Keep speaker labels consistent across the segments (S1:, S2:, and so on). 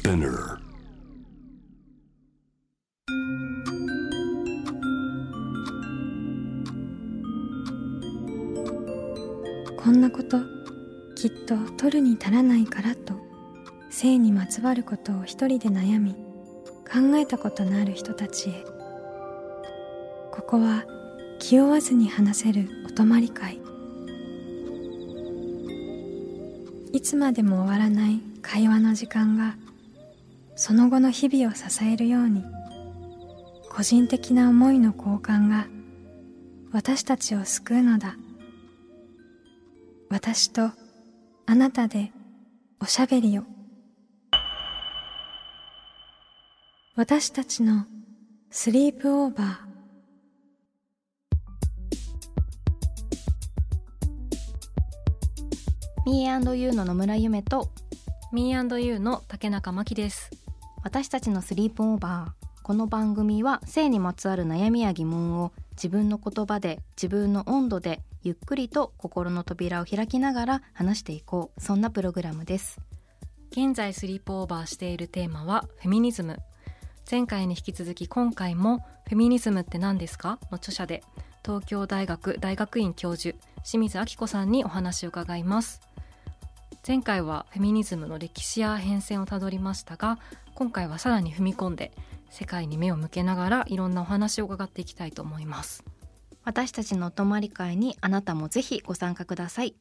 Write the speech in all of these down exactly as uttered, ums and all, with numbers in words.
S1: Spinner。
S2: こんなこときっと取るに足らないからと性にまつわることを一人で悩み考えたことのある人たちへ、ここは気負わずに話せるお泊まり会。いつまでも終わらない会話の時間がその後の日々を支えるように、個人的な思いの交換が私たちを救うのだ。私とあなたでおしゃべりを。私たちのスリープオーバー。
S3: ミー&ユーの野村ゆめと
S4: ミー&ユーの竹中真希です。
S3: 私たちのスリープオーバー。この番組は性にまつわる悩みや疑問を自分の言葉で自分の温度でゆっくりと心の扉を開きながら話していこう、そんなプログラムです。
S4: 現在スリープオーバーしているテーマはフェミニズム。前回に引き続き今回もフェミニズムって何ですかの著者で東京大学大学院教授清水明子さんにお話を伺います。前回はフェミニズムの歴史や変遷をたどりましたが、今回はさらに踏み込んで世界に目を向けながらいろんなお話を伺っていきたいと思います。
S3: 私たちのお泊まり会にあなたもぜひご参加ください。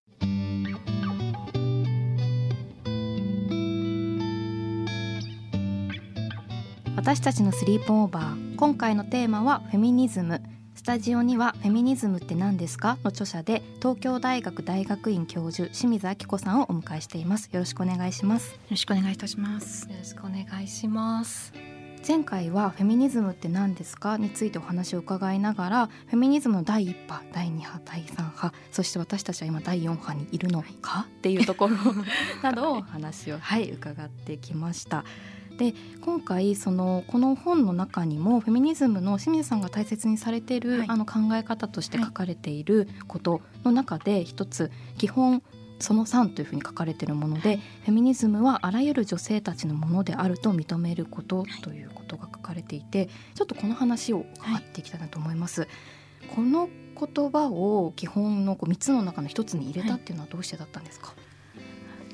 S3: 私たちのスリープオーバー。今回のテーマはフェミニズム。スタジオにはフェミニズムって何ですかの著者で東京大学大学院教授清水明子さんをお迎えしています。よろしくお願いします。
S5: よろしくお願いいたします。
S4: よろしくお願いします。
S3: 前回はフェミニズムって何ですかについてお話を伺いながら、フェミニズムのだいいっ波、だいに波、だいさん波、そして私たちは今だいよん波にいるのかっていうところなどを話を、はい、伺ってきました。で今回そのこの本の中にもフェミニズムの清水さんが大切にされている、はい、あの考え方として書かれていることの中で一つ、基本そのさんというふうに書かれているもので、はい、フェミニズムはあらゆる女性たちのものであると認めることということが書かれていて、ちょっとこの話を伺っていきたいなと思います。はい、この言葉を基本のこうみっつの中のひとつに入れたっていうのはどうしてだったんですか？はい、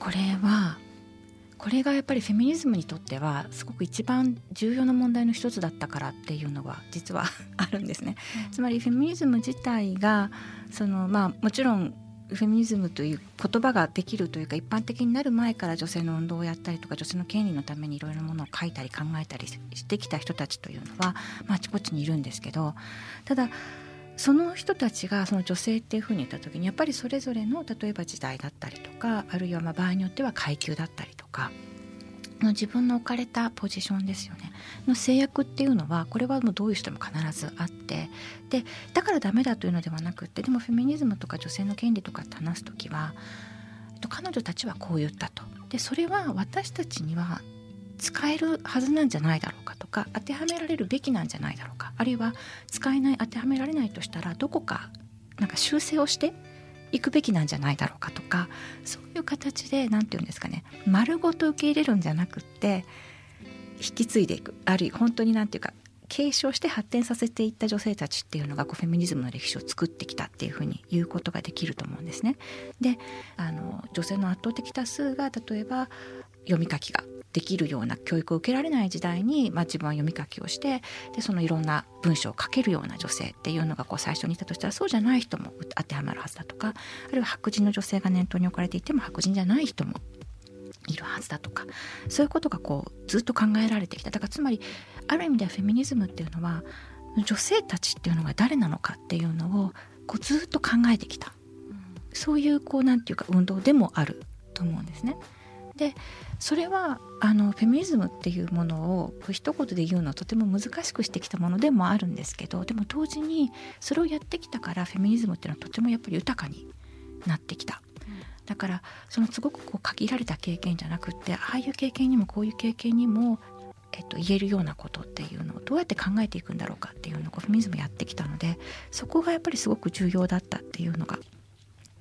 S5: これはこれがやっぱりフェミニズムにとってはすごく一番重要な問題の一つだったからっていうのは実はあるんですね。うん、つまりフェミニズム自体がその、まあ、もちろんフェミニズムという言葉ができるというか一般的になる前から女性の運動をやったりとか女性の権利のためにいろいろなものを書いたり考えたりしてきた人たちというのは、まあ、あちこちにいるんですけど、ただその人たちがその女性っていうふうに言った時にやっぱりそれぞれの例えば時代だったりとか、あるいはまあ場合によっては階級だったりとかの自分の置かれたポジションですよねの制約っていうのは、これはもうどういう人も必ずあって、でだからダメだというのではなくって、でもフェミニズムとか女性の権利とかって話すときは彼女たちはこう言ったと、でそれは私たちには使えるはずなんじゃないだろうかとか、当てはめられるべきなんじゃないだろうか、あるいは使えない、当てはめられないとしたらどこかなんか修正をしていくべきなんじゃないだろうかとか、そういう形でなんていうんですかね、丸ごと受け入れるんじゃなくって引き継いでいく、あるいは本当になんていうか継承して発展させていった女性たちっていうのがこうフェミニズムの歴史を作ってきたっていうふうに言うことができると思うんですね。であの女性の圧倒的多数が例えば読み書きができるような教育を受けられない時代に、まあ、自分は読み書きをしてでそのいろんな文章を書けるような女性っていうのがこう最初にいたとしたら、そうじゃない人も当てはまるはずだとか、あるいは白人の女性が念頭に置かれていても白人じゃない人もいるはずだとか、そういうことがこうずっと考えられてきた。だからつまりある意味ではフェミニズムっていうのは女性たちっていうのが誰なのかっていうのをこうずっと考えてきた、うん、そういうこうなんていうか運動でもあると思うんですね。でそれはあのフェミニズムっていうものを一言で言うのはとても難しくしてきたものでもあるんですけど、でも同時にそれをやってきたからフェミニズムっていうのはとてもやっぱり豊かになってきた。だからそのすごくこう限られた経験じゃなくって、ああいう経験にもこういう経験にも、えっと、言えるようなことっていうのをどうやって考えていくんだろうかっていうのをフェミニズムやってきたので、そこがやっぱりすごく重要だったっていうのが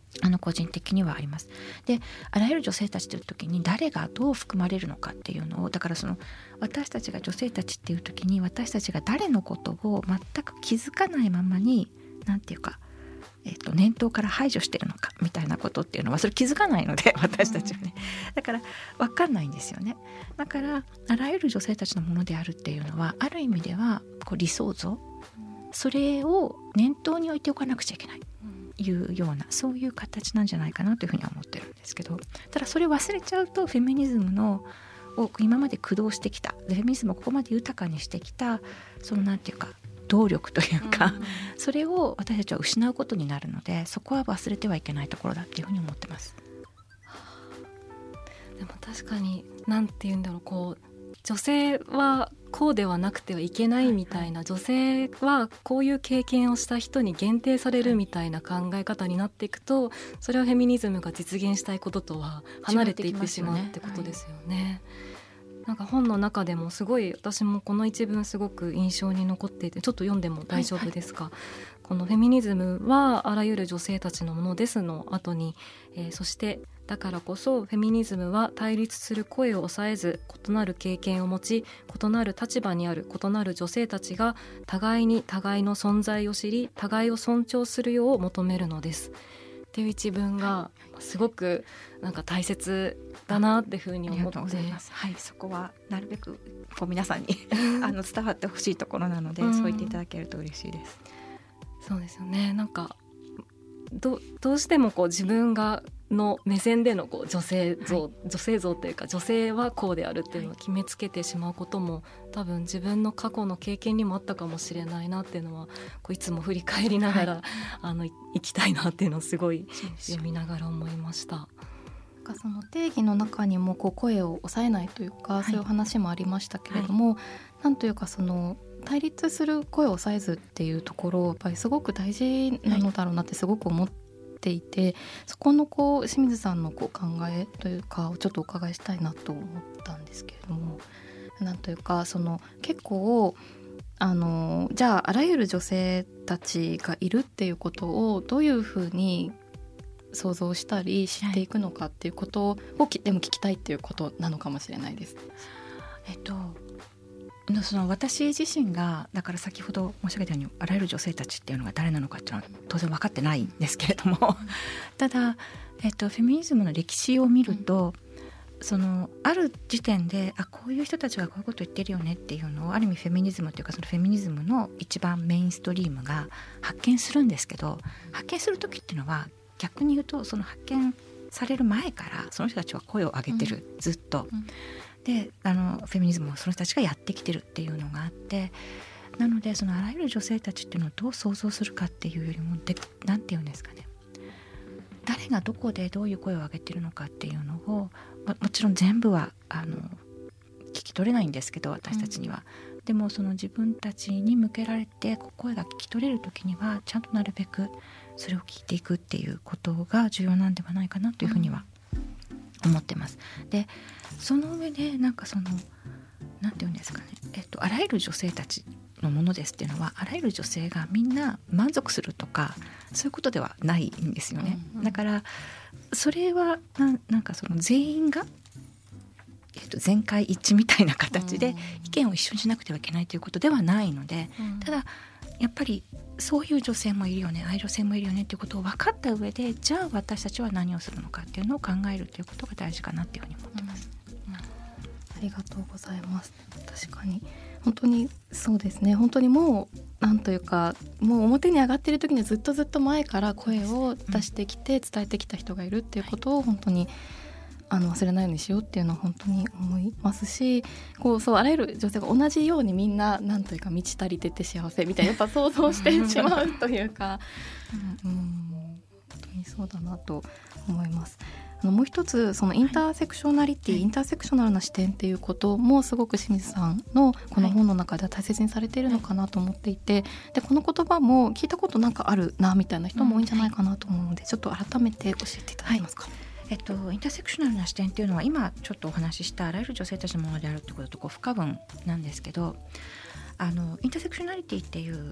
S5: あの個人的にはあります。で、あらゆる女性たちという時に誰がどう含まれるのかっていうのを、だからその私たちが女性たちっていう時に私たちが誰のことを全く気づかないままになんていうか、えーと、念頭から排除してるのかみたいなことっていうのはそれ気づかないので私たちはね、だから分かんないんですよね。だからあらゆる女性たちのものであるっていうのはある意味ではこう理想像、それを念頭に置いておかなくちゃいけないいうようなそういう形なんじゃないかなというふうには思ってるんですけど、ただそれ忘れちゃうとフェミニズムのを今まで駆動してきたフェミニズムをここまで豊かにしてきたそのなんていうか動力というか、うん、それを私たちは失うことになるので、そこは忘れてはいけないところだっていうふうに思ってます。
S4: でも確かになんていうんだろう、こう女性はこうではなくてはいけないみたいな、はいはい、女性はこういう経験をした人に限定されるみたいな考え方になっていくと、それはフェミニズムが実現したいこととは離れていってしまうってことですよね。なんか本の中でもすごい私もこの一文すごく印象に残っていて、ちょっと読んでも大丈夫ですか？はいはい、このフェミニズムはあらゆる女性たちのものですの後に、えー、そしてだからこそフェミニズムは対立する声を抑えず、異なる経験を持ち異なる立場にある異なる女性たちが互いに互いの存在を知り互いを尊重するよう求めるのですっていう一文がすごくなんか大切だなっていうふうに思って、ありがとうございます。
S5: はい、そこはなるべくこう皆さんにあの伝わってほしいところなので、うん、そう言っていただけると嬉しいです。
S4: そうですよね。なんか ど, どうしてもこう自分がの目線でのこう女性像、はい、女性像というか女性はこうであるっていうのを決めつけてしまうことも、多分自分の過去の経験にもあったかもしれないなっていうのはこういつも振り返りながら、はい、あの生きたいなっていうのをすごい読みながら思いました。
S3: その定義の中にもこう声を抑えないというか、はい、そういう話もありましたけれども、はい、なんというかその対立する声を抑えずっていうところやっぱりすごく大事なのだろうなってすごく思っていて、はい、そこのこう清水さんのこう考えというかをちょっとお伺いしたいなと思ったんですけれども、なんというかその結構あのじゃああらゆる女性たちがいるっていうことをどういうふうに想像したり知っていくのかっていうことを、はい、でも聞きたいっていうことなのかもしれないです。
S5: えっとその私自身がだから先ほど申し上げたようにあらゆる女性たちっていうのが誰なのかっていうのは当然分かってないんですけれどもただ、えっと、フェミニズムの歴史を見ると、うん、そのある時点であこういう人たちがこういうことを言ってるよねっていうのをある意味フェミニズムというかそのフェミニズムの一番メインストリームが発見するんですけど、発見する時っていうのは逆に言うとその発見される前からその人たちは声を上げてる、うん、ずっと、うんであのフェミニズムをその人たちがやってきてるっていうのがあって、なのでそのあらゆる女性たちっていうのをどう想像するかっていうよりもでなんていうんですかね、誰がどこでどういう声を上げてるのかっていうのを も, もちろん全部はあの聞き取れないんですけど私たちには、うん、でもその自分たちに向けられて声が聞き取れる時にはちゃんとなるべくそれを聞いていくっていうことが重要なんではないかなというふうには思ってます。でその上でなんかそのなんていうんですかね、えっと、あらゆる女性たちのものですっていうのはあらゆる女性がみんな満足するとかそういうことではないんですよね、うんうん、だからそれは な, なんかその全員が、えっと、全会一致みたいな形で意見を一緒にしなくてはいけないということではないので、うん、ただやっぱりそういう女性もいるよね、ああいう女性もいるよねっていうことを分かった上で、じゃあ私たちは何をするのかっていうのを考えるということが大事かなっていうふうに思ってます、
S3: うんうん、ありがとうございます。確かに本当にそうですね。本当にもうなんというかもう表に上がっている時にはずっとずっと前から声を出してきて伝えてきた人がいるっていうことを本当にあの忘れないようにしようっていうのは本当に思いますし、こうそうあらゆる女性が同じようにみんななんというか満ち足りてて幸せみたいなやっぱ想像してしまうというか、うん、うん、本当にそうだなと思います。あのもう一つそのインターセクショナリティ、はい、インターセクショナルな視点っていうこともすごく清水さんのこの本の中では大切にされているのかなと思っていて、でこの言葉も聞いたことなんかあるなみたいな人も多いんじゃないかなと思うので、ちょっと改めて教えていただけますか。はい、
S5: えっと、インターセクショナルな視点っていうのは今ちょっとお話ししたあらゆる女性たちのものであるってこととこう不可分なんですけど、あのインターセクショナリティっていう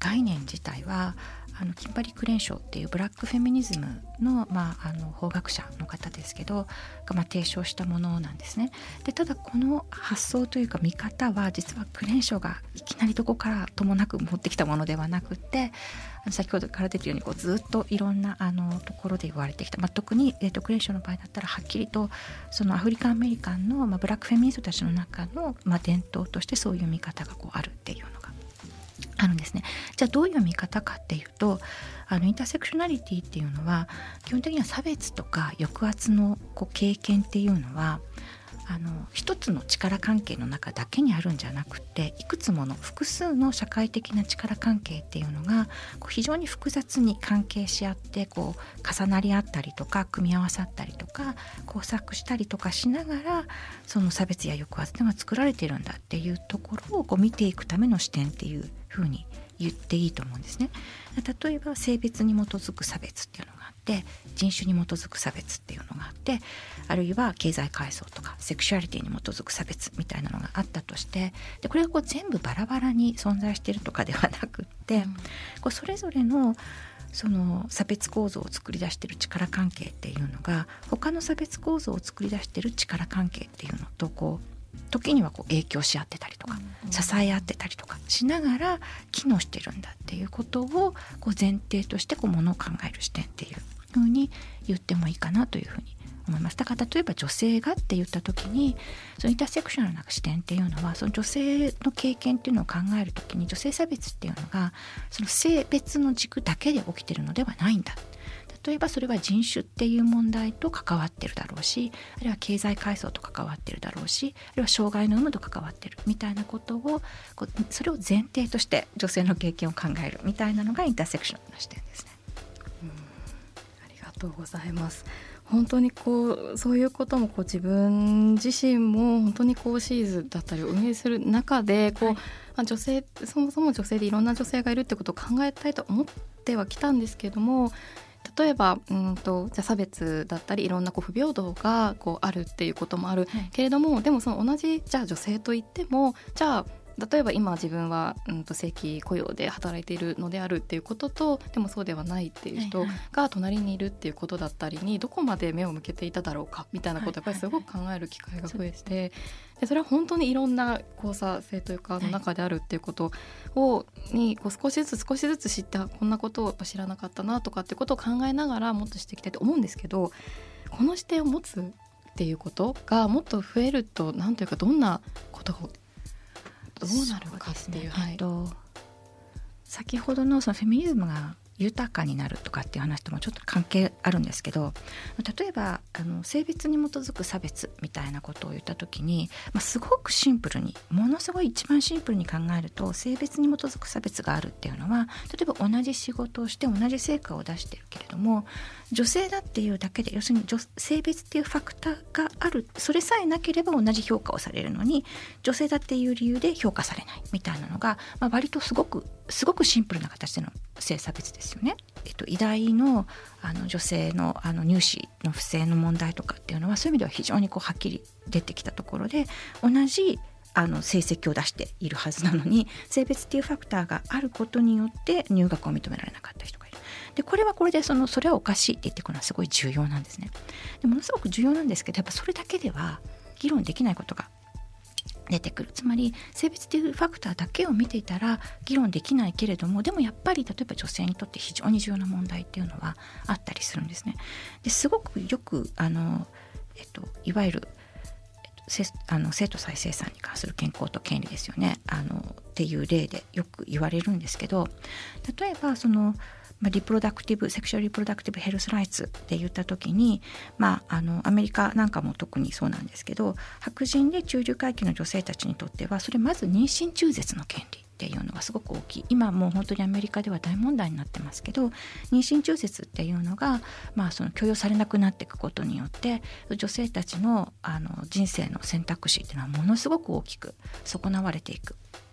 S5: 概念自体はあのキンバリー・クレンショーっていうブラックフェミニズムの、まあ、あの法学者の方ですけどが、まあ、提唱したものなんですね。でただこの発想というか見方は実はクレンショーがいきなりどこからともなく持ってきたものではなくて、先ほどから出てるようにこうずっといろんなあのところで言われてきた、まあ、特に、えー、とクレンショーの場合だったらはっきりとそのアフリカンアメリカンの、まあ、ブラックフェミニストたちの中の、まあ、伝統としてそういう見方がこうあるっていうのがあるんですね。じゃあどういう見方かっていうと、あのインターセクショナリティっていうのは基本的には差別とか抑圧のこう経験っていうのはあの一つの力関係の中だけにあるんじゃなくて、いくつもの複数の社会的な力関係っていうのがこう非常に複雑に関係し合ってこう重なり合ったりとか組み合わさったりとか交錯したりとかしながらその差別や抑圧というのが作られているんだっていうところをこう見ていくための視点っていうふうに言っていいと思うんですね。例えば性別に基づく差別っていうのがあって、人種に基づく差別っていうのがあって、あるいは経済階層とかセクシュアリティに基づく差別みたいなのがあったとして、でこれがこう全部バラバラに存在しているとかではなくって、うん、こうそれぞれのその差別構造を作り出している力関係っていうのが他の差別構造を作り出している力関係っていうのとこう時にはこう影響し合ってたりとか、うん、支え合ってたりとかしながら機能してるんだっていうことをこう前提としてこうものを考える視点っていうふうに言ってもいいかなというふうに思います。だから例えば女性がって言った時にそのインターセクショナルな視点っていうのはその女性の経験っていうのを考える時に女性差別っていうのがその性別の軸だけで起きてるのではないんだ。例えばそれは人種っていう問題と関わってるだろうし、あるいは経済階層と関わってるだろうし、あるいは障害の有無と関わってるみたいなことをこうそれを前提として女性の経験を考えるみたいなのがインターセクショナルな視点ですね。
S3: うん、ありがとうございます。本当にこうそういうこともこう自分自身も本当にこうシーズだったりを運営する中でこう、はい、まあ、女性そもそも女性でいろんな女性がいるってことを考えたいと思ってはきたんですけれども、例えばうんとじゃあ差別だったりいろんなこう不平等がこうあるっていうこともある、はい、けれども、でもその同じじゃあ女性といってもじゃあ例えば今自分は、うん、と正規雇用で働いているのであるっていうことと、でもそうではないっていう人が隣にいるっていうことだったりにどこまで目を向けていただろうかみたいなことをやっぱりすごく考える機会が増えて、でそれは本当にいろんな交差性というかの中であるっていうことをにこう少しずつ少しずつ知って、こんなことを知らなかったなとかっていうことを考えながらもっとしていきたいと思うんですけど、この視点を持つっていうことがもっと増えるとなんというかどんなことがどうなるかっていう、はい、と
S5: 先ほど の, そのフェミニズムが豊かになるとかっていう話ともちょっと関係あるんですけど、例えばあの性別に基づく差別みたいなことを言った時に、まあ、すごくシンプルにものすごい一番シンプルに考えると性別に基づく差別があるっていうのは、例えば同じ仕事をして同じ成果を出してるけれども女性だっていうだけで、要するに女性別っていうファクターがある、それさえなければ同じ評価をされるのに女性だっていう理由で評価されないみたいなのが、まあ、割とすごくすごくシンプルな形での性差別ですよね。えっと、医大 の, あの女性 の, あの入試の不正の問題とかっていうのはそういう意味では非常にこうはっきり出てきたところで、同じあの成績を出しているはずなのに性別っていうファクターがあることによって入学を認められなかった人がいる。でこれはこれで そ, のそれはおかしいって言っていくのはすごい重要なんですね。でものすごく重要なんですけど、やっぱそれだけでは議論できないことが出てくる。つまり性別というファクターだけを見ていたら議論できないけれども、でもやっぱり例えば女性にとって非常に重要な問題っていうのはあったりするんですね。ですごくよくあの、えっと、いわゆるあの生徒再生産に関する健康と権利ですよね、あのっていう例でよく言われるんですけど、例えばそのまあ、リプロダクティブセクシュアルリプロダクティブヘルスライツって言った時に、まあ、あのアメリカなんかも特にそうなんですけど、白人で中流階級の女性たちにとってはそれまず妊娠中絶の権利っていうのがすごく大きい。今もう本当にアメリカでは大問題になってますけど、妊娠中絶っていうのが、まあ、その許容されなくなっていくことによって女性たち の, あの人生の選択肢っていうのはものすごく大きく損なわれていく。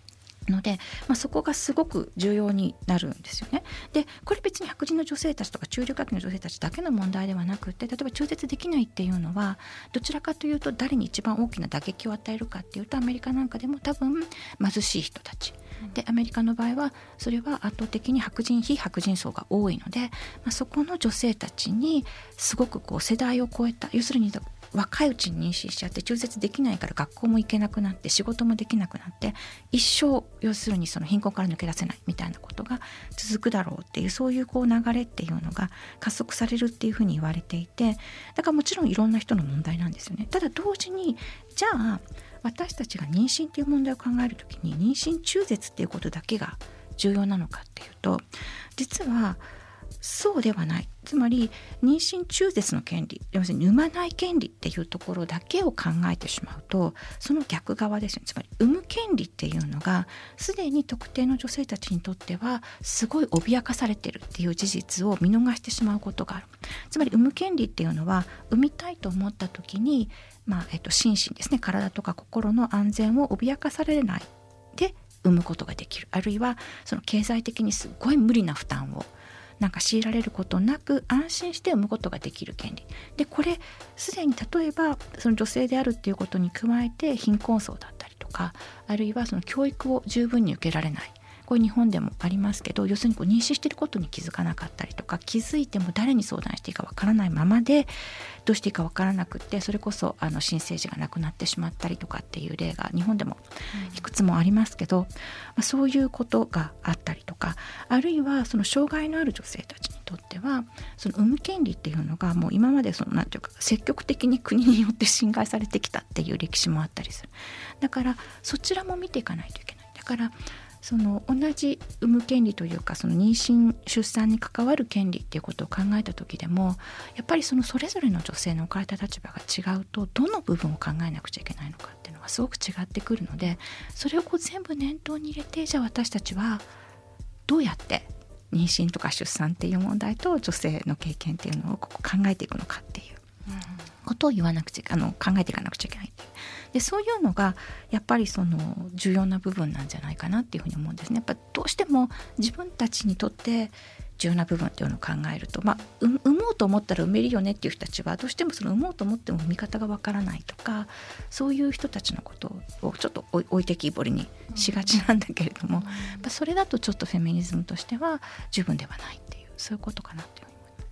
S5: ので、まあ、そこがすごく重要になるんですよね。でこれ別に白人の女性たちとか中流階級の女性たちだけの問題ではなくて、例えば中絶できないっていうのはどちらかというと誰に一番大きな打撃を与えるかっていうと、アメリカなんかでも多分貧しい人たちで、アメリカの場合はそれは圧倒的に白人非白人層が多いので、まあ、そこの女性たちにすごくこう世代を超えた、要するに若いうちに妊娠しちゃって中絶できないから学校も行けなくなって仕事もできなくなって一生要するにその貧困から抜け出せないみたいなことが続くだろうっていう、そういうこう流れっていうのが加速されるっていうふうに言われていて、だからもちろんいろんな人の問題なんですよね。ただ同時にじゃあ私たちが妊娠っていう問題を考えるときに妊娠中絶っていうことだけが重要なのかっていうと、実はそうではない。つまり妊娠中絶の権利、要するに産まない権利っていうところだけを考えてしまうと、その逆側ですよね。つまり産む権利っていうのがすでに特定の女性たちにとってはすごい脅かされているっていう事実を見逃してしまうことがある。つまり産む権利っていうのは産みたいと思った時に、まあえっと、心身ですね、体とか心の安全を脅かされないで産むことができる。あるいはその経済的にすごい無理な負担をなんか強いられることなく安心して産むことができる権利で、これすでに例えばその女性であるっていうことに加えて貧困層だったりとか、あるいはその教育を十分に受けられない、これ日本でもありますけど、要するにこう妊娠していることに気づかなかったりとか、気づいても誰に相談していいかわからないままでどうしていいかわからなくって、それこそあの新生児が亡くなってしまったりとかっていう例が日本でもいくつもありますけど、まあ、そういうことがあったりとか、あるいはその障害のある女性たちにとってはその産む権利っていうのがもう今までそのなんていうか積極的に国によって侵害されてきたっていう歴史もあったりする。だからそちらも見ていかないといけない。だからその同じ産む権利というか、その妊娠出産に関わる権利っていうことを考えた時でも、やっぱりそのそれぞれの女性の置かれた立場が違うと、どの部分を考えなくちゃいけないのかっていうのがすごく違ってくるので、それをこう全部念頭に入れて、じゃあ私たちはどうやって妊娠とか出産っていう問題と女性の経験っていうのをここ考えていくのかっていうことを言わなくちゃあの考えていかなくちゃいけないっていう。でそういうのがやっぱりその重要な部分なんじゃないかなっていうふうに思うんですね。やっぱどうしても自分たちにとって重要な部分っていうのを考えると、まあ、産もうと思ったら産めるよねっていう人たちはどうしてもその産もうと思っても産み方がわからないとか、そういう人たちのことをちょっと置いてきぼりにしがちなんだけれども、やっぱそれだとちょっとフェミニズムとしては十分ではないっていう、そういうことかなっていうふうに思います。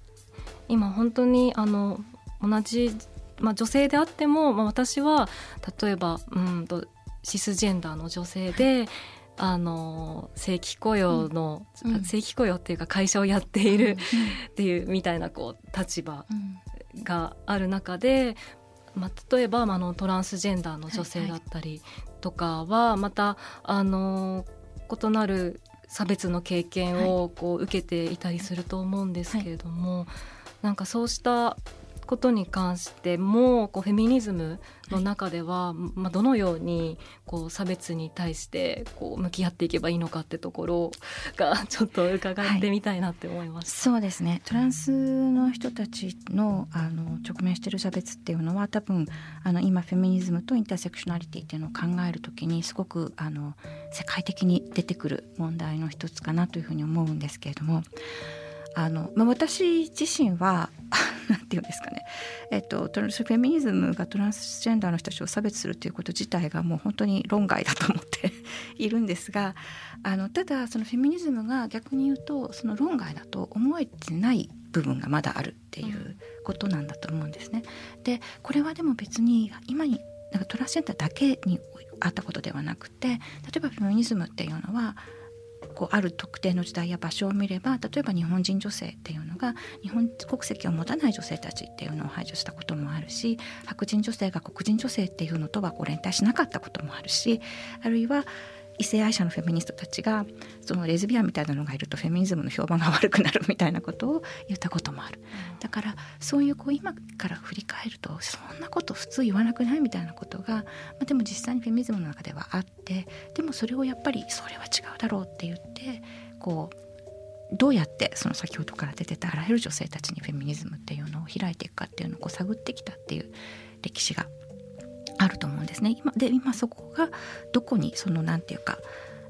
S4: 今本当にあの同じまあ、女性であっても、まあ、私は例えばうんとシスジェンダーの女性で、はい、あの正規雇用の、うん、正規雇用っていうか会社をやっている、うん、っていうみたいなこう立場がある中で、まあ、例えば、まあ、あのトランスジェンダーの女性だったりとかはまたあの異なる差別の経験をこう受けていたりすると思うんですけれども、はい、なんかそうしたことに関してもこうフェミニズムの中では、はいまあ、どのようにこう差別に対してこう向き合っていけばいいのかってところがちょっと伺ってみたいなって思いました。
S5: はい、そうですね。トランスの人たち の, あの直面している差別っていうのは多分あの今フェミニズムとインターセクショナリティっていうのを考えるときにすごくあの世界的に出てくる問題の一つかなというふうに思うんですけれども、あの、まあ、私自身はなんていうんですかね、えっと、トランスフェミニズムがトランスジェンダーの人たちを差別するということ自体がもう本当に論外だと思っているんですが、あのただそのフェミニズムが逆に言うとその論外だと思えてない部分がまだあるっていうことなんだと思うんですね。でこれはでも別に今になんかトランスジェンダーだけにあったことではなくて、例えばフェミニズムっていうのはこうある特定の時代や場所を見れば、例えば日本人女性っていうのが日本国籍を持たない女性たちっていうのを排除したこともあるし、白人女性が黒人女性っていうのとはこう連帯しなかったこともあるし、あるいは異性愛者のフェミニストたちがそのレズビアンみたいなのがいるとフェミニズムの評判が悪くなるみたいなことを言ったこともある。だからそういうこう今から振り返るとそんなこと普通言わなくないみたいなことが、まあ、でも実際にフェミニズムの中ではあって、でもそれをやっぱりそれは違うだろうって言ってこうどうやってその先ほどから出てたあらゆる女性たちにフェミニズムっていうのを開いていくかっていうのをこう探ってきたっていう歴史があると思うんですね。今で今そこがどこにそのなんていうか、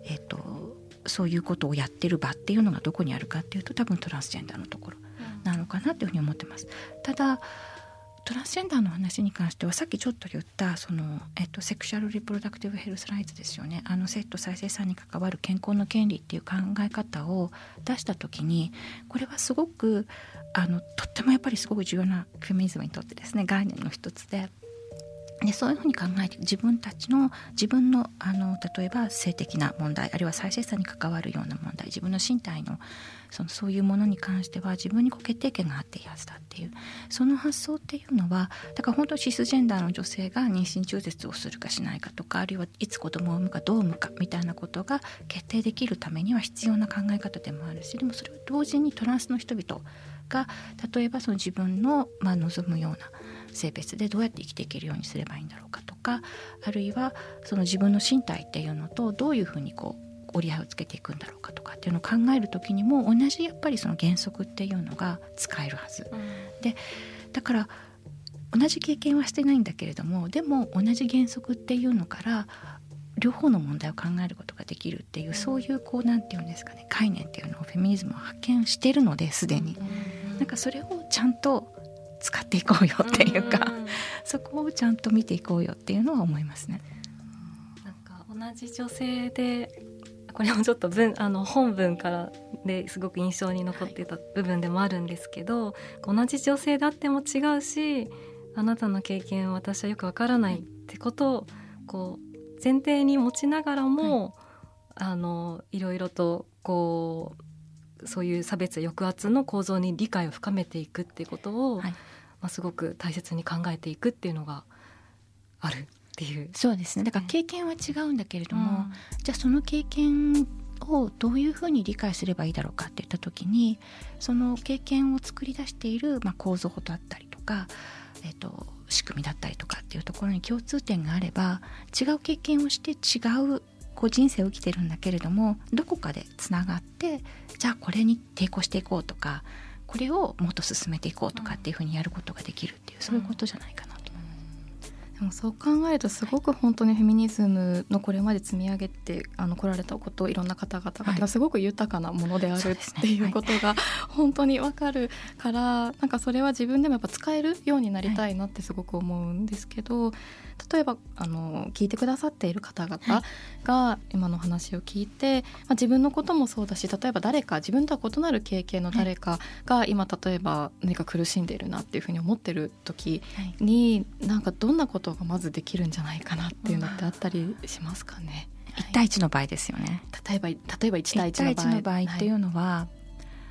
S5: えーと、そういうことをやってる場っていうのがどこにあるかっていうと、多分トランスジェンダーのところなのかなというふうに思ってます。ただトランスジェンダーの話に関しては、さっきちょっと言ったその、えっと、セクシュアルリプロダクティブヘルスライツですよね。あの性と再生産に関わる健康の権利っていう考え方を出した時に、これはすごくあのとってもやっぱりすごく重要なフェミニズムにとってですね、概念の一つで、でそういうふうに考えて自分たちの自分の、あの例えば性的な問題、あるいは再生産に関わるような問題、自分の身体のそのそういうものに関しては自分にこう決定権があっていいはずだっていう、その発想っていうのは、だから本当にシスジェンダーの女性が妊娠中絶をするかしないかとか、あるいはいつ子供を産むかどう産むかみたいなことが決定できるためには必要な考え方でもあるし、でもそれを同時にトランスの人々が例えばその自分の、まあ、望むような性別でどうやって生きていけるようにすればいいんだろうかとか、あるいはその自分の身体っていうのとどういうふうにこう折り合いをつけていくんだろうかとかっていうのを考えるときにも、同じやっぱりその原則っていうのが使えるはず、うん、でだから同じ経験はしてないんだけれども、でも同じ原則っていうのから両方の問題を考えることができるっていう、そういうこうなんていうんですかね、概念っていうのをフェミニズムは発見しているので、すでに、うん、なんかそれをちゃんと使っていこうよっていうか、うん、そこをちゃんと見ていこうよっていうのは思いますね。
S4: なんか同じ女性で、これもちょっと文あの本文からですごく印象に残ってた部分でもあるんですけど、はい、同じ女性であっても違うし、あなたの経験は私はよくわからないってことをこう前提に持ちながらも、はい、あのいろいろとこうそういう差別抑圧の構造に理解を深めていくっていうことを、はい、まあ、すごく大切に考えていくっていうのがあるっていう。
S5: そうですね。だから経験は違うんだけれども、うん、じゃあその経験をどういうふうに理解すればいいだろうかっていった時に、その経験を作り出している、まあ、構造だったりとか、えっと、仕組みだったりとかっていうところに共通点があれば、違う経験をして違うこう人生を生きてるんだけれども、どこかでつながって、じゃあこれに抵抗していこうとか、これをもっと進めていこうとかっていうふうにやることができるっていう、そういうことじゃないかなと。
S3: でもそう考えるとすごく本当にフェミニズムのこれまで積み上げてあの来られたこと、いろんな方々がすごく豊かなものであるっていうことが本当に分かるから、なんかそれは自分でもやっぱ使えるようになりたいなってすごく思うんですけど、例えばあの聞いてくださっている方々が今の話を聞いて、まあ、自分のこともそうだし、例えば誰か自分とは異なる経験の誰かが今例えば何か苦しんでいるなっていうふうに思ってる時に、なんかどんなことがまずできるんじゃないかなっていうのってあったりしますかね。
S5: いち対いちの場合ですよね。
S3: 例えば、例えばいち対いちの場合、いち対いちの場合っていうのは、はい、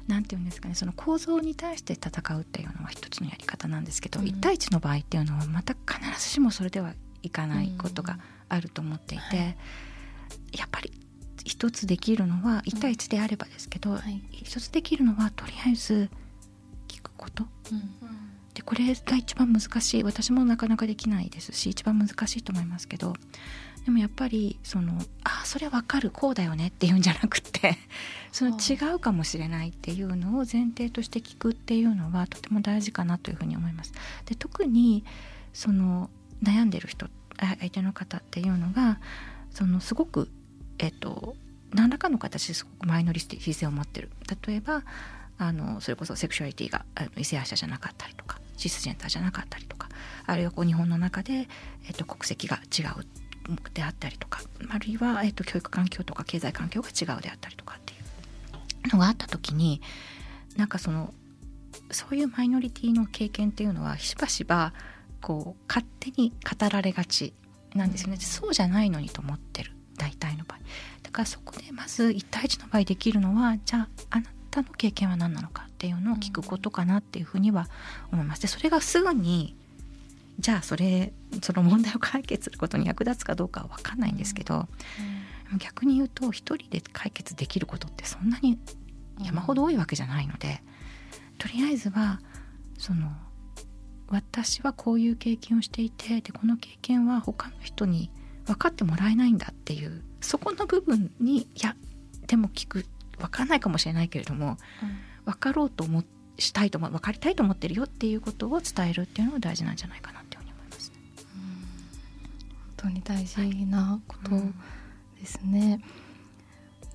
S3: なんていうんですかね、その構造に対して戦うっていうのは一つのやり方なんですけど、うん、いち対いちの場合っていうのはまた必ずしもそれではいかないことがあると思っていて、うん、はい、やっぱり一つできるのはいち対いちであればですけど、うん、はい、一つできるのはとりあえず聞くこと、うん、でこれが一番難しい。私もなかなかできないですし、一番難しいと思いますけど、でもやっぱりそのあそれ分かる、こうだよねっていうんじゃなくてその違うかもしれないっていうのを前提として聞くっていうのはとても大事かなというふうに思います。で特にその悩んでる人、相手の方っていうのがそのすごく、えっと、何らかの形ですごくマイノリティ性を持ってる。例えばあのそれこそセクシュアリティがあの異性愛者じゃなかったりとか、シスジェンダーじゃなかったりとか、あるいはこう日本の中で、えっと、国籍が違うであったりとか、あるいは、えっと、教育環境とか経済環境が違うであったりとかっていうのがあった時に、なんかそのそういうマイノリティの経験っていうのはしばしばこう勝手に語られがちなんですよね、うん、そうじゃないのにと思ってる大体の場合だから、そこでまずいち対いちの場合できるのは、じゃああなたの経験は何なのかっていうのを聞くことかなっていうふうには思います。でそれがすぐにじゃあそれその問題を解決することに役立つかどうかは分かんないんですけど、うん、逆に言うと一人で解決できることってそんなに山ほど多いわけじゃないので、とりあえずはその私はこういう経験をしていて、でこの経験は他の人に分かってもらえないんだっていう、そこの部分に、いやでも聞く、分かんないかもしれないけれども、うん、分かろうと思したいと思う、分かりたいと思ってるよっていうことを伝えるっていうのが大事なんじゃないかなっていうふうに思います、ね、 うん、本当に大事なことですね、はい、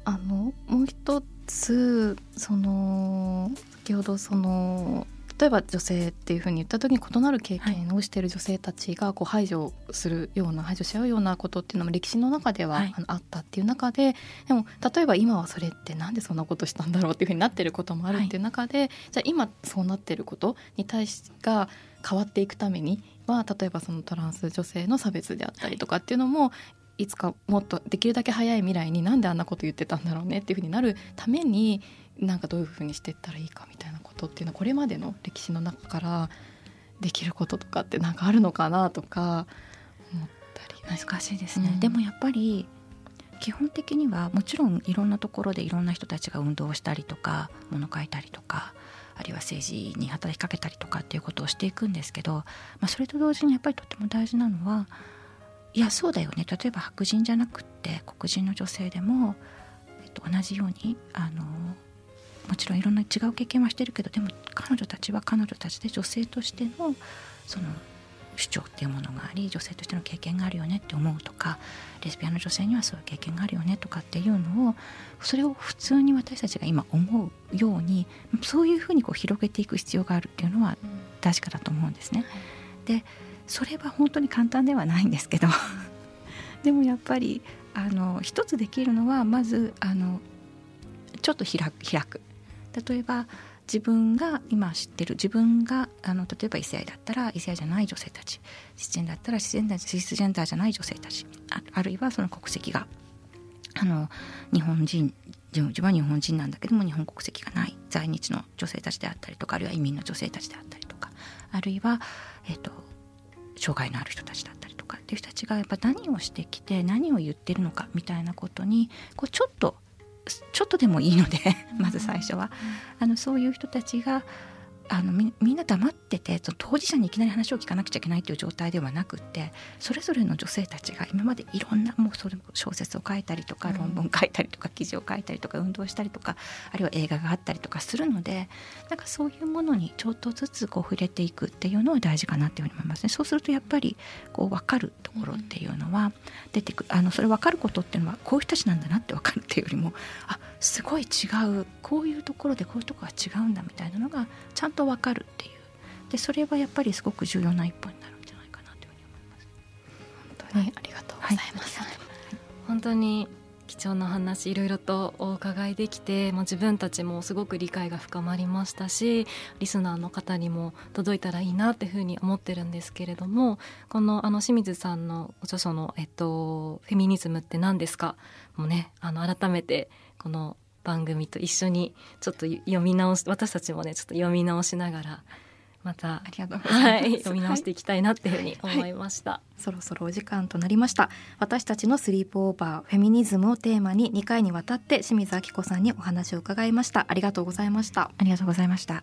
S3: あのもう一つその先ほどその例えば女性っていうふうに言った時に異なる経験をしている女性たちがこう排除するような排除し合うようなことっていうのも歴史の中では、はい、あのあったっていう中で、でも例えば今はそれってなんでそんなことしたんだろうっていうふうになってることもあるっていう中で、はい、じゃあ今そうなってることに対してが変わっていくためには、例えばそのトランス女性の差別であったりとかっていうのも、いつかもっとできるだけ早い未来になんであんなこと言ってたんだろうねっていうふうになるために、なんかどういうふうにしていったらいいかみたいなことっていうのはこれまでの歴史の中からできることとかってなんかあるのかなとか思ったり。
S5: 難しいですね、うん、でもやっぱり基本的にはもちろんいろんなところでいろんな人たちが運動をしたりとか物書いたりとか、あるいは政治に働きかけたりとかっていうことをしていくんですけど、まあ、それと同時にやっぱりとても大事なのは、いやそうだよね、例えば白人じゃなくって黒人の女性でも、えっと、同じようにあのもちろんいろんな違う経験はしてるけど、でも彼女たちは彼女たちで女性としてのその主張っていうものがあり、女性としての経験があるよねって思うとか、レズビアンの女性にはそういう経験があるよねとかっていうのを、それを普通に私たちが今思うように、そういうふうにこう広げていく必要があるっていうのは確かだと思うんですね。でそれは本当に簡単ではないんですけどでもやっぱりあの一つできるのは、まずあのちょっと開く開く例えば自分が今知ってる自分があの例えば異性愛だったら異性愛じゃない女性たち、シスジェンダーだったらシスジェンダー、シスジェンダーじゃない女性たち、 あ, あるいはその国籍があの日本人、自分は日本人なんだけども日本国籍がない在日の女性たちであったりとか、あるいは移民の女性たちであったりとか、あるいは、えーと、障害のある人たちだったりとかっていう人たちがやっぱ何をしてきて何を言ってるのかみたいなことにこうちょっとちょっとでもいいのでまず最初はあのそういう人たちがあの み, みんな黙ってて、その当事者にいきなり話を聞かなくちゃいけないという状態ではなくって、それぞれの女性たちが今までいろんなもうそれ小説を書いたりとか、論文書いたりとか記事を書いたりとか運動したりとか、あるいは映画があったりとかするので、なんかそういうものにちょっとずつこう触れていくっていうのは大事かなっていうふうに思いますね。そうするとやっぱりこう分かるところっていうのは出てくる、あのそれ分かることっていうのはこういう人たちなんだなって分かるっていうよりも、あすごい違う、こういうところでこういうところが違うんだみたいなのがちゃんと分かるっていう、でそれはやっぱりすごく重要な一歩になるんじゃないかなというふうに思います。
S3: 本当にありがとうございます、はいはい、
S4: 本当に貴重な話いろいろとお伺いできて、まあ、自分たちもすごく理解が深まりましたし、リスナーの方にも届いたらいいなっていうふうに思ってるんですけれども、このあの清水さんの著書の、えっと、フェミニズムって何ですかもうね、あの改めてこの番組と一緒にちょっと読み直し、私たちもねちょっと読み直しながらまた
S3: ありがとうございます、
S4: はい、読み直していきたいなっていうふうに思いました、
S3: はい、そろそろお時間となりました。私たちのスリープオーバーフェミニズムをテーマににかいにわたって清水明子さんにお話を伺いました。ありがとうございました。
S5: ありがとうございました。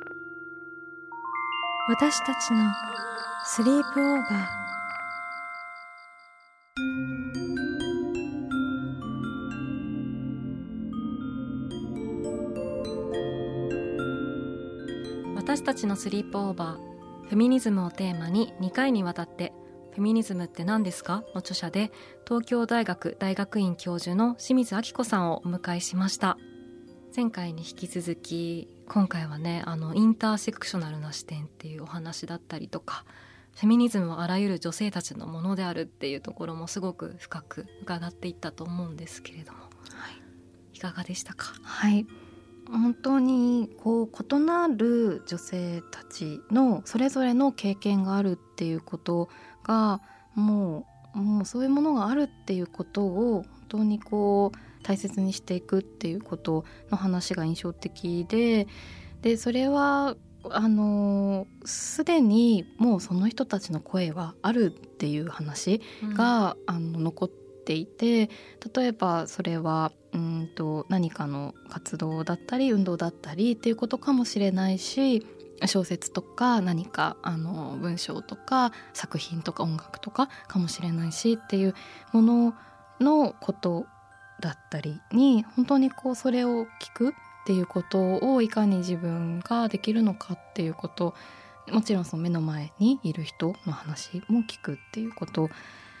S2: 私たちのスリープオーバー。
S4: 私たちのスリープオーバーフェミニズムをテーマににかいにわたってフェミニズムって何ですかの著者で東京大学大学院教授の清水明子さんをお迎えしました。前回に引き続き今回はね、あのインターセクショナルな視点っていうお話だったりとか、フェミニズムはあらゆる女性たちのものであるっていうところもすごく深く伺っていったと思うんですけれども、はい、いかがでしたか？
S3: はい、本当にこう異なる女性たちのそれぞれの経験があるっていうことがもう、もうそういうものがあるっていうことを本当にこう大切にしていくっていうことの話が印象的で、でそれはあのすでにもうその人たちの声はあるっていう話が、うん、あの残っていて、例えばそれはうんと何かの活動だったり運動だったりっていうことかもしれないし、小説とか何かあの文章とか作品とか音楽とかかもしれないしっていうもののことだったりに、本当にこうそれを聞くっていうことをいかに自分ができるのかっていうこと、もちろんその目の前にいる人の話も聞くっていうこと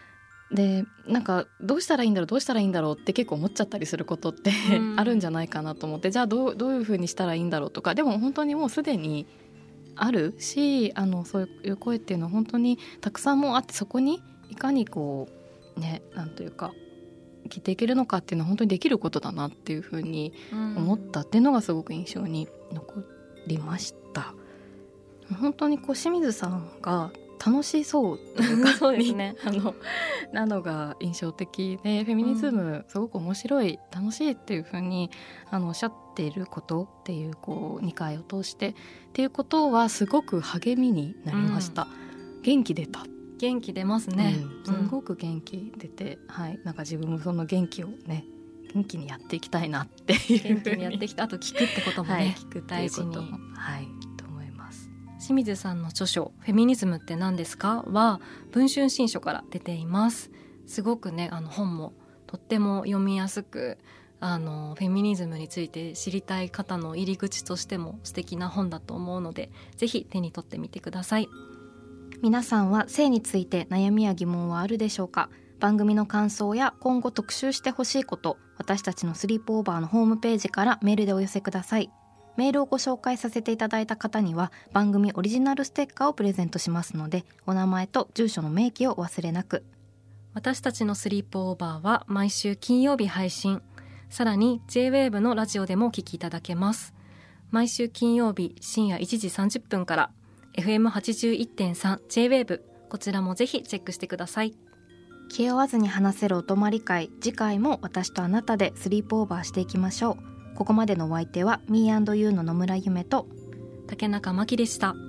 S3: でなんかどうしたらいいんだろうどうしたらいいんだろうって結構思っちゃったりすることってあるんじゃないかなと思って、じゃあどう、どういうふうにしたらいいんだろうとか、でも本当にもうすでにあるし、あのそういう声っていうのは本当にたくさんもあって、そこにいかにこうね、なんというか生きていけるのかっていうのは本当にできることだなっていうふうに思ったっていうのがすごく印象に残りました、うん、本当にこう清水さんが楽しそうっていうか
S4: そうですね
S3: あのなのが印象的で、フェミニズムすごく面白い、楽しいっていうふうにあのおっしゃっていることっていう、こうにかいを通してっていうことはすごく励みになりました、うん、元気出た、
S4: 元気出ますね、
S3: うん、すごく元気出て、はい、なんか自分もその元気をね元気にやっていきたいなっていう
S4: 元気にやってきた。あと聞くってこともね、はい、
S3: 聞く
S4: 大事に、
S3: はい、と思います。
S4: 清水さんの著書フェミニズムって何ですかは文春新書から出ています。すごくね、あの本もとっても読みやすく、あのフェミニズムについて知りたい方の入り口としても素敵な本だと思うので、ぜひ手に取ってみてください。
S3: 皆さんは性について悩みや疑問はあるでしょうか。番組の感想や今後特集してほしいこと、私たちのスリープオーバーのホームページからメールでお寄せください。メールをご紹介させていただいた方には番組オリジナルステッカーをプレゼントしますので、お名前と住所の明記をお忘れなく。
S4: 私たちのスリープオーバーは毎週金曜日配信、さらに ジェイウェーブ のラジオでもお聞きいただけます。毎週金曜日深夜いちじさんじゅっぷんから エフエムはちじゅういってんさん ジェイウェーブ、 こちらもぜひチェックしてください。
S3: 気負わずに話せるお泊まり会、次回も私とあなたでスリープオーバーしていきましょう。ここまでのお相手は ミーアンドユー の野村ゆめと
S4: 竹中真希でした。